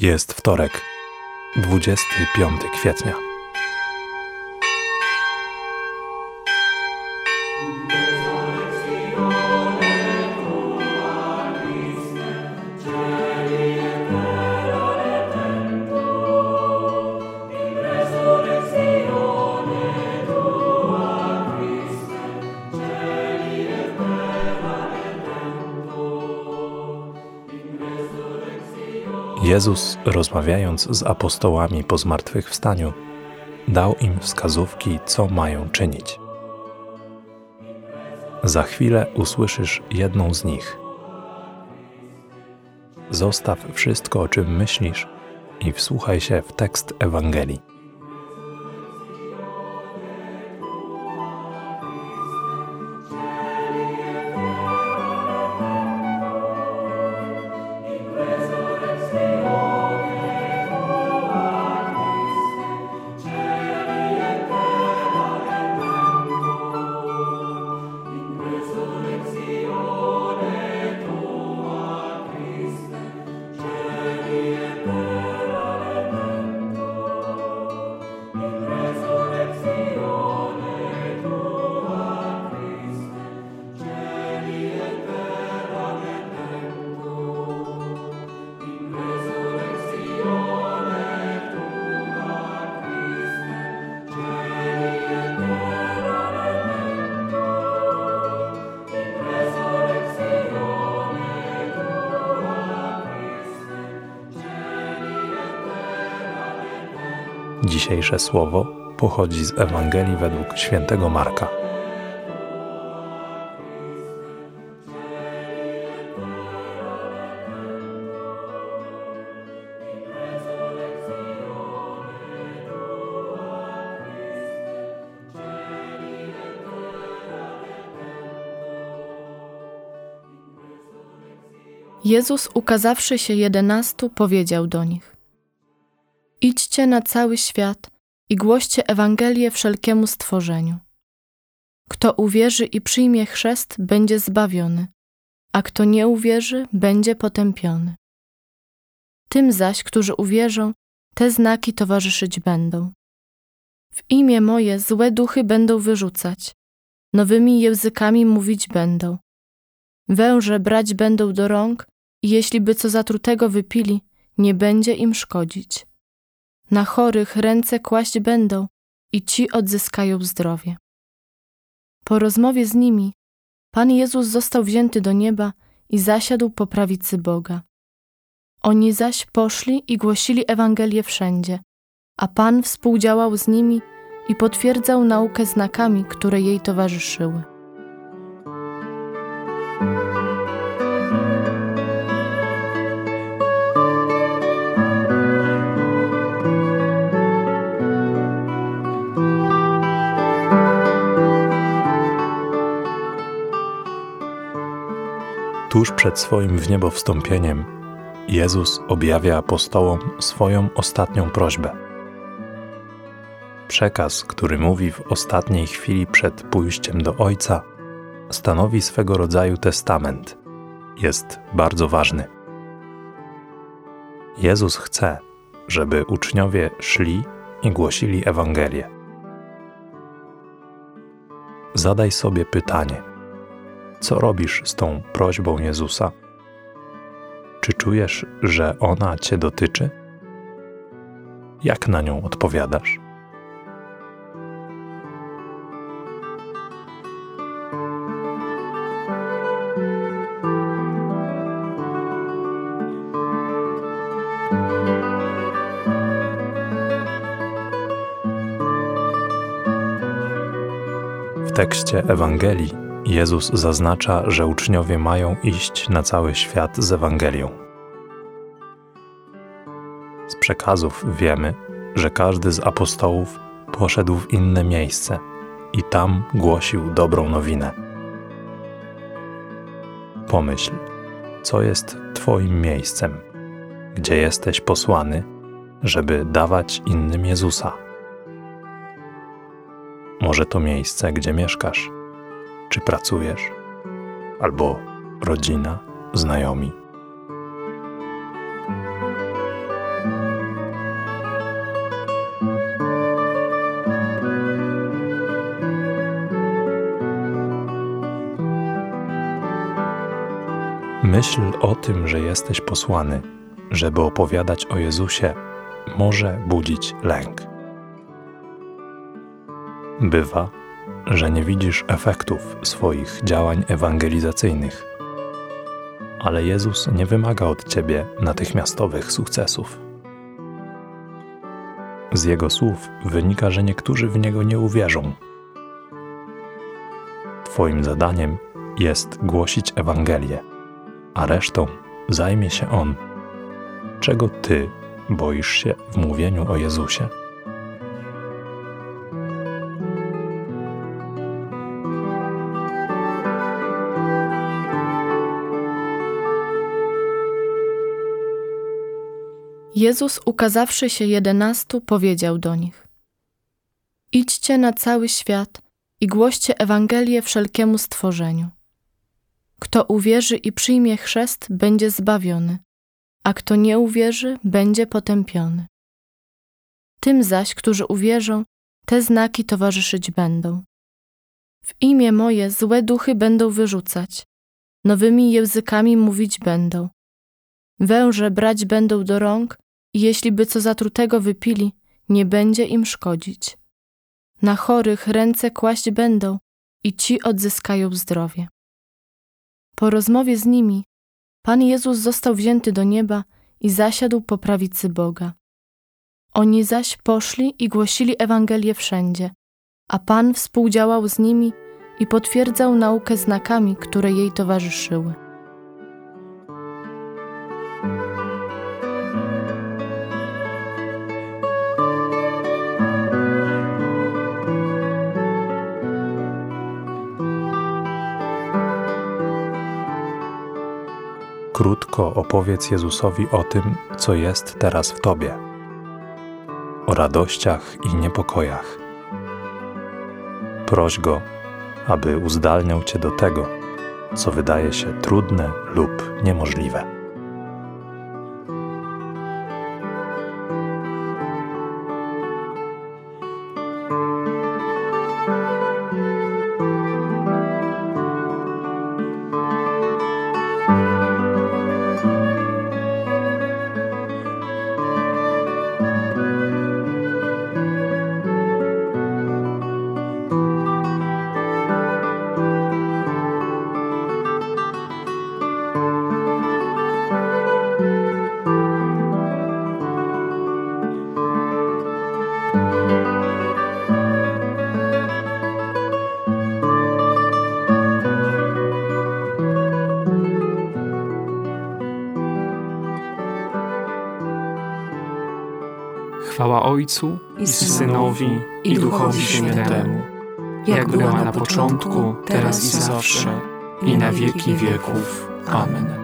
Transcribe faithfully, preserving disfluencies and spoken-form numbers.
Jest wtorek, dwudziestego piątego kwietnia. Jezus, rozmawiając z apostołami po zmartwychwstaniu, dał im wskazówki, co mają czynić. Za chwilę usłyszysz jedną z nich. Zostaw wszystko, o czym myślisz, i wsłuchaj się w tekst Ewangelii. Dzisiejsze słowo pochodzi z Ewangelii według świętego Marka. Jezus, ukazawszy się jedenastu, powiedział do nich: Idźcie na cały świat i głoście Ewangelię wszelkiemu stworzeniu. Kto uwierzy i przyjmie chrzest, będzie zbawiony, a kto nie uwierzy, będzie potępiony. Tym zaś, którzy uwierzą, te znaki towarzyszyć będą. W imię moje złe duchy będą wyrzucać, nowymi językami mówić będą. Węże brać będą do rąk i jeśli by co zatrutego wypili, nie będzie im szkodzić. Na chorych ręce kłaść będą i ci odzyskają zdrowie. Po rozmowie z nimi Pan Jezus został wzięty do nieba i zasiadł po prawicy Boga. Oni zaś poszli i głosili Ewangelię wszędzie, a Pan współdziałał z nimi i potwierdzał naukę znakami, które jej towarzyszyły. Tuż przed swoim w niebo wstąpieniem Jezus objawia apostołom swoją ostatnią prośbę. Przekaz, który mówi w ostatniej chwili przed pójściem do Ojca, stanowi swego rodzaju testament. Jest bardzo ważny. Jezus chce, żeby uczniowie szli i głosili Ewangelię. Zadaj sobie pytanie: co robisz z tą prośbą Jezusa? Czy czujesz, że ona cię dotyczy? Jak na nią odpowiadasz? W tekście Ewangelii Jezus zaznacza, że uczniowie mają iść na cały świat z Ewangelią. Z przekazów wiemy, że każdy z apostołów poszedł w inne miejsce i tam głosił dobrą nowinę. Pomyśl, co jest Twoim miejscem, gdzie jesteś posłany, żeby dawać innym Jezusa. Może to miejsce, gdzie mieszkasz, czy pracujesz, albo rodzina, znajomi. Myśl o tym, że jesteś posłany, żeby opowiadać o Jezusie, może budzić lęk. Bywa, że nie widzisz efektów swoich działań ewangelizacyjnych, ale Jezus nie wymaga od ciebie natychmiastowych sukcesów. Z Jego słów wynika, że niektórzy w Niego nie uwierzą. Twoim zadaniem jest głosić Ewangelię, a resztą zajmie się On. Czego Ty boisz się w mówieniu o Jezusie? Jezus, ukazawszy się jedenastu, powiedział do nich: Idźcie na cały świat i głoście Ewangelię wszelkiemu stworzeniu. Kto uwierzy i przyjmie chrzest, będzie zbawiony, a kto nie uwierzy, będzie potępiony. Tym zaś, którzy uwierzą, te znaki towarzyszyć będą. W imię moje złe duchy będą wyrzucać, nowymi językami mówić będą. Węże brać będą do rąk i jeśli by co zatrutego wypili, nie będzie im szkodzić. Na chorych ręce kłaść będą i ci odzyskają zdrowie. Po rozmowie z nimi Pan Jezus został wzięty do nieba i zasiadł po prawicy Boga. Oni zaś poszli i głosili Ewangelię wszędzie, a Pan współdziałał z nimi i potwierdzał naukę znakami, które jej towarzyszyły. Krótko opowiedz Jezusowi o tym, co jest teraz w Tobie, o radościach i niepokojach. Proś Go, aby uzdalniał Cię do tego, co wydaje się trudne lub niemożliwe. Chwała Ojcu i Synowi i Duchowi Świętemu, jak była na początku, teraz i zawsze, i na wieki wieków. Amen.